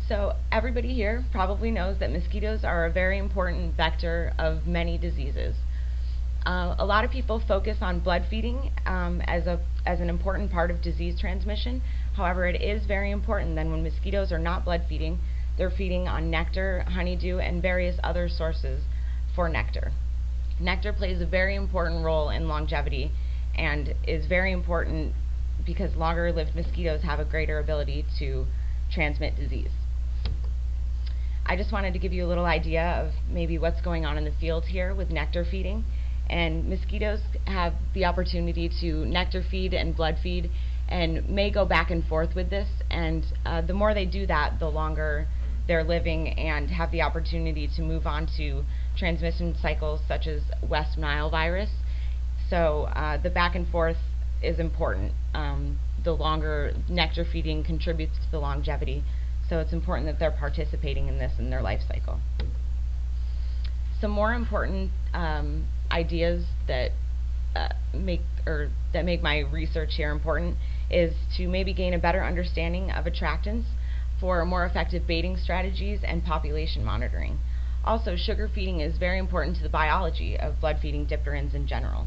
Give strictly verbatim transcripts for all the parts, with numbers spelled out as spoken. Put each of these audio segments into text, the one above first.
So everybody here probably knows that mosquitoes are a very important vector of many diseases. Uh, a lot of people focus on blood feeding um, as, a, as an important part of disease transmission. However, it is very important that when mosquitoes are not blood feeding, they're feeding on nectar, honeydew, and various other sources for nectar. Nectar plays a very important role in longevity and is very important because longer-lived mosquitoes have a greater ability to transmit disease. I just wanted to give you a little idea of maybe what's going on in the field here with nectar feeding. And mosquitoes have the opportunity to nectar feed and blood feed and may go back and forth with this. And uh, the more they do that, the longer they're living and have the opportunity to move on to transmission cycles such as West Nile virus. So uh, the back and forth is important. Um, the longer nectar feeding contributes to the longevity. So it's important that they're participating in this in their life cycle. Some more important um, ideas that uh, make or that make my research here important is to maybe gain a better understanding of attractants for more effective baiting strategies and population monitoring. Also, sugar feeding is very important to the biology of blood feeding dipterans in general.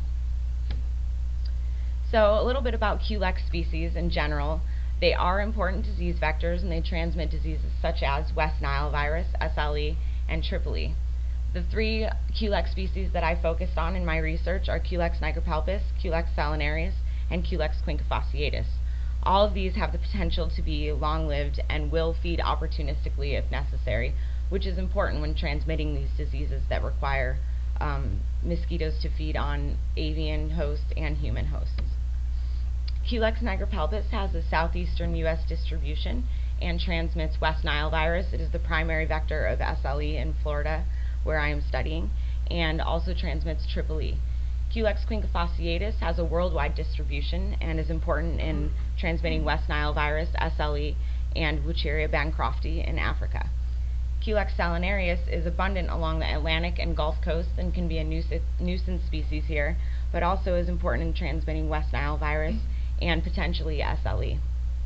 So a little bit about Culex species in general. They are important disease vectors and they transmit diseases such as West Nile virus, S L E, and Triple E. The three Culex species that I focused on in my research are Culex nigropaulpus, Culex salinarius, and Culex quincofasciatus. All of these have the potential to be long-lived and will feed opportunistically if necessary, which is important when transmitting these diseases that require um, mosquitoes to feed on avian hosts and human hosts. Culex nigropaulpus has a southeastern U S distribution and transmits West Nile virus. It is the primary vector of S L E in Florida, where I am studying, and also transmits Triple E. Culex quincofasciatus has a worldwide distribution and is important in transmitting West Nile virus, S L E, and Wucheria bancrofti in Africa. Culex salinarius is abundant along the Atlantic and Gulf coasts and can be a nuisance, nuisance species here, but also is important in transmitting West Nile virus and potentially S L E.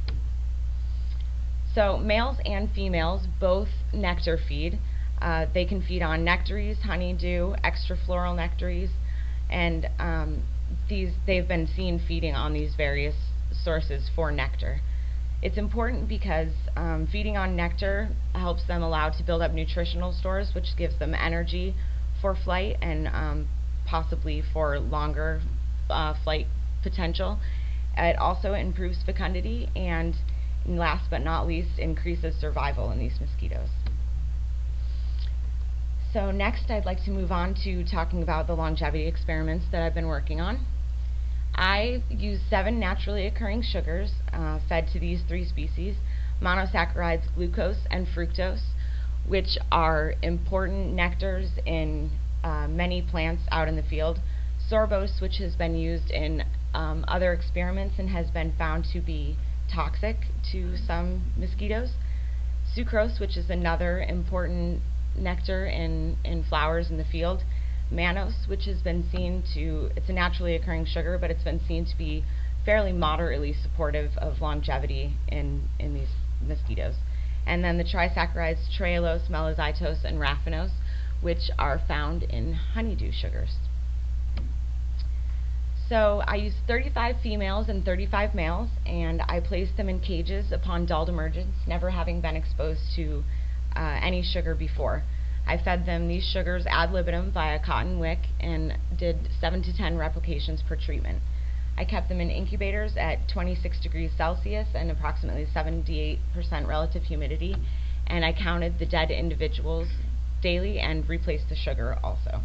So males and females both nectar feed. Uh, they can feed on nectaries, honeydew, extrafloral nectaries, and um, these they've been seen feeding on these various sources for nectar. It's important because um, feeding on nectar helps them allow to build up nutritional stores, which gives them energy for flight and um, possibly for longer uh, flight potential. It also improves fecundity and, last but not least, increases survival in these mosquitoes. So next I'd like to move on to talking about the longevity experiments that I've been working on. I use seven naturally occurring sugars uh, fed to these three species, monosaccharides, glucose, and fructose, which are important nectars in uh, many plants out in the field. Sorbose, which has been used in um, other experiments and has been found to be toxic to some mosquitoes. Sucrose, which is another important nectar in, in flowers in the field. Mannose, which has been seen to, it's a naturally occurring sugar, but it's been seen to be fairly moderately supportive of longevity in, in these mosquitoes. And then the trisaccharides trehalose, melazitose, and raffinose, which are found in honeydew sugars. So I used thirty-five females and thirty-five males, and I placed them in cages upon dulled emergence, never having been exposed to uh, any sugar before. I fed them these sugars ad libitum via cotton wick and did seven to ten replications per treatment. I kept them in incubators at twenty-six degrees Celsius and approximately seventy-eight percent relative humidity, and I counted the dead individuals daily and replaced the sugar also.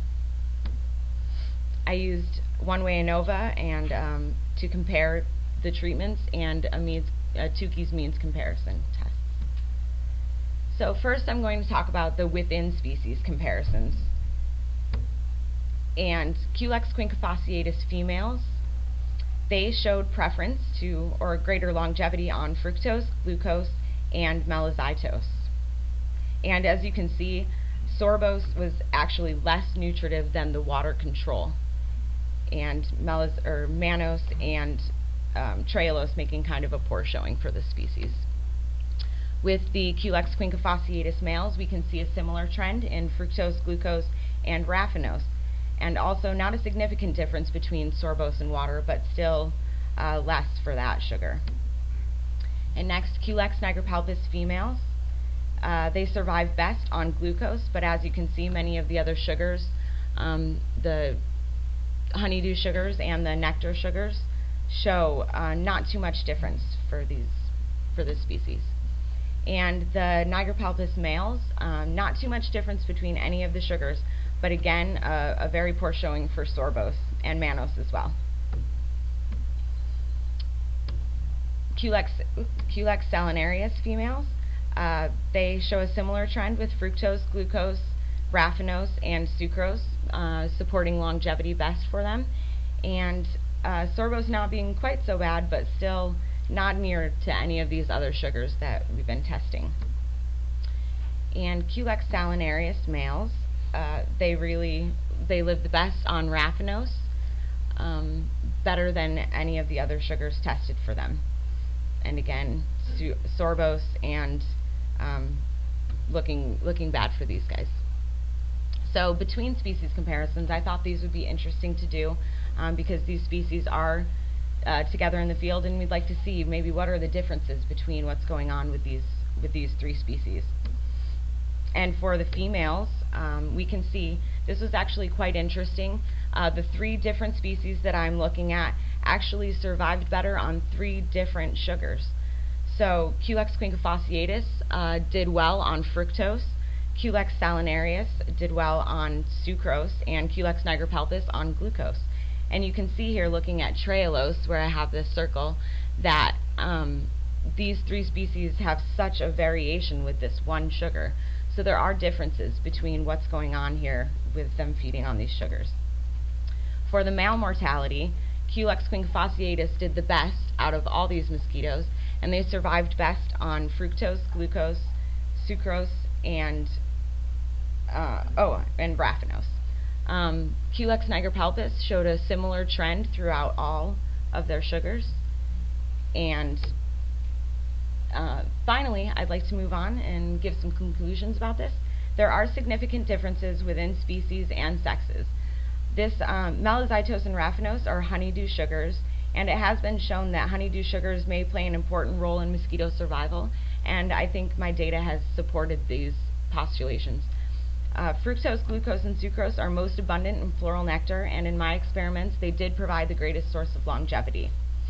I used one-way ANOVA and um, to compare the treatments and a means, a Tukey's means comparison test. So first I'm going to talk about the within species comparisons. And Culex quincofasciatus females, they showed preference to or greater longevity on fructose, glucose, and melazitose. And as you can see, sorbose was actually less nutritive than the water control, and melaz or mannose and um, trehalose making kind of a poor showing for this species. With the Culex quincofasciatus males, we can see a similar trend in fructose, glucose, and raffinose, and also not a significant difference between sorbose and water, but still uh, less for that sugar. And next, Culex nigripalpus females. Uh, they survive best on glucose, but as you can see, many of the other sugars, um, the honeydew sugars and the nectar sugars, show uh, not too much difference for these for this species. And the nigripalpus males, um, not too much difference between any of the sugars, but again, uh, a very poor showing for sorbose and mannose as well. Culex, Culex salinarius females, uh, they show a similar trend with fructose, glucose, raffinose, and sucrose, uh, supporting longevity best for them. And uh, sorbose not being quite so bad, but still not near to any of these other sugars that we've been testing. And Culex salinarius males, uh, they really, they live the best on raffinose, um, better than any of the other sugars tested for them. And again, sorbose and um, looking looking bad for these guys. So between species comparisons, I thought these would be interesting to do um, because these species are uh, together in the field, and we'd like to see maybe what are the differences between what's going on with these with these three species. And for the females, um, we can see this was actually quite interesting. Uh, the three different species that I'm looking at actually survived better on three different sugars. So Culex quincofasciatus uh, did well on fructose, Culex salinarius did well on sucrose, and Culex nigripalpus on glucose. And you can see here, looking at trehalose, where I have this circle, that um, these three species have such a variation with this one sugar. So there are differences between what's going on here with them feeding on these sugars. For the male mortality, Culex quincofasciatus did the best out of all these mosquitoes, and they survived best on fructose, glucose, sucrose, and uh, oh, and raffinose. Um, Culex nigripalpus showed a similar trend throughout all of their sugars. And uh, finally, I'd like to move on and give some conclusions about this. There are significant differences within species and sexes. This um, malazitose and raffinose are honeydew sugars, and it has been shown that honeydew sugars may play an important role in mosquito survival, and I think my data has supported these postulations. Uh, fructose, glucose, and sucrose are most abundant in floral nectar, and in my experiments they did provide the greatest source of longevity.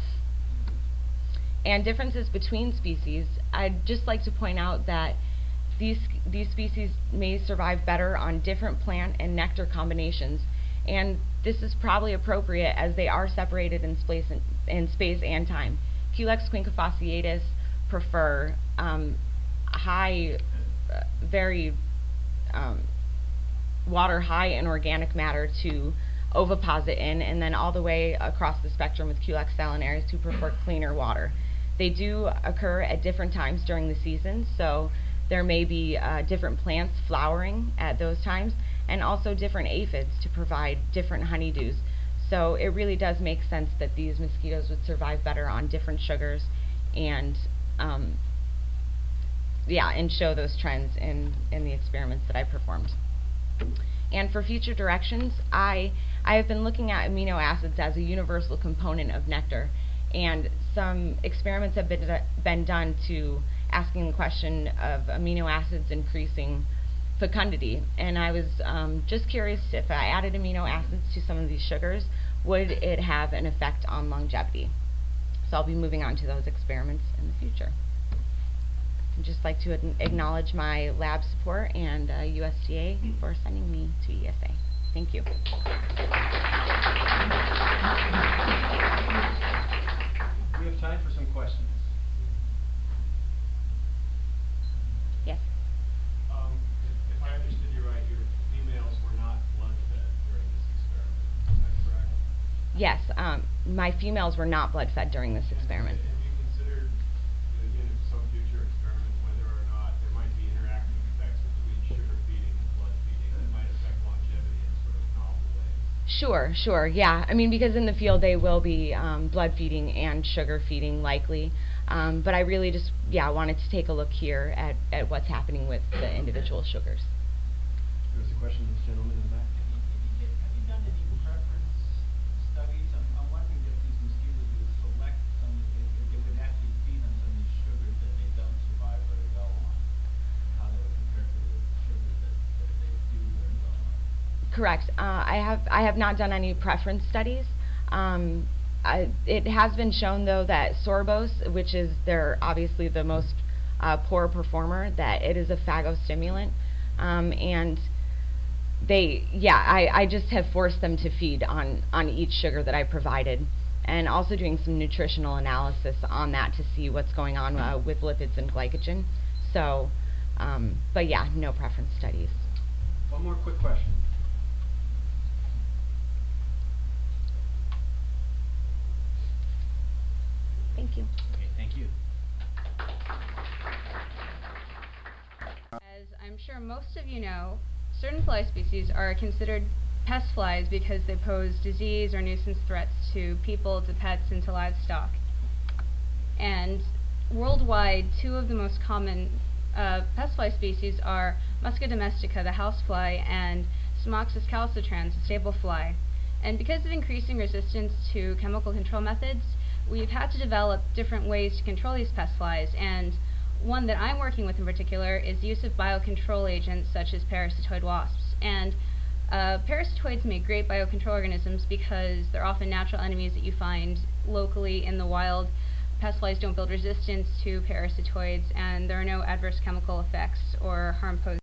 And differences between species, I'd just like to point out that these, these species may survive better on different plant and nectar combinations, and this is probably appropriate as they are separated in space and, in space and time. Culex quincofasciatus prefer um, high, uh, very um, water high in organic matter to oviposit in, and then all the way across the spectrum with Culex salinarius who prefer cleaner water. They do occur at different times during the season, so there may be uh, different plants flowering at those times, and also different aphids to provide different honeydews. So it really does make sense that these mosquitoes would survive better on different sugars, and um, yeah, and show those trends in, in the experiments that I performed. And for future directions, I, I have been looking at amino acids as a universal component of nectar, and some experiments have been, been done to asking the question of amino acids increasing fecundity, and I was um, just curious if I added amino acids to some of these sugars, would it have an effect on longevity? So I'll be moving on to those experiments in the future. I'd just like to acknowledge my lab support and uh, U S D A for sending me to E S A. Thank you. We have time for some questions. Yes. Um, if, if I understood you right, your females were not blood-fed during this experiment. Is that correct? Yes. Um, my females were not blood-fed during this And experiment. Have you considered, uh, in some future experiment, whether or not there might be interactive effects between sugar feeding and blood feeding that might affect longevity in sort of novel ways? Sure, sure, yeah. I mean, because in the field they will be um, blood feeding and sugar feeding likely. Um, but I really just, yeah, wanted to take a look here at, at what's happening with the individual sugars. There was a question, this gentleman in the back. Have you, have you done any preference studies? I'm, I'm wondering if these mosquitoes would select some, if, if they would actually feed on some of these sugars that they don't survive very well on, and how they would compare to the sugars that, that they do very well on. Correct. Uh, I have I have not done any preference studies. Um, I, it has been shown though that sorbose, which is their obviously the most uh, poor performer, that it is a phagostimulant, um, and they yeah I, I just have forced them to feed on on each sugar that I provided, and also doing some nutritional analysis on that to see what's going on uh, with lipids and glycogen. So, um, but yeah, no preference studies. One more quick question. Thank you. Okay, thank you. As I'm sure most of you know, certain fly species are considered pest flies because they pose disease or nuisance threats to people, to pets, and to livestock. And worldwide, two of the most common uh, pest fly species are Musca domestica, the housefly, and Smoxis calcitrans, the staple fly. And because of increasing resistance to chemical control methods, we've had to develop different ways to control these pest flies, and one that I'm working with in particular is the use of biocontrol agents such as parasitoid wasps. And uh, parasitoids make great biocontrol organisms because they're often natural enemies that you find locally in the wild. Pest flies don't build resistance to parasitoids, and there are no adverse chemical effects or harm posed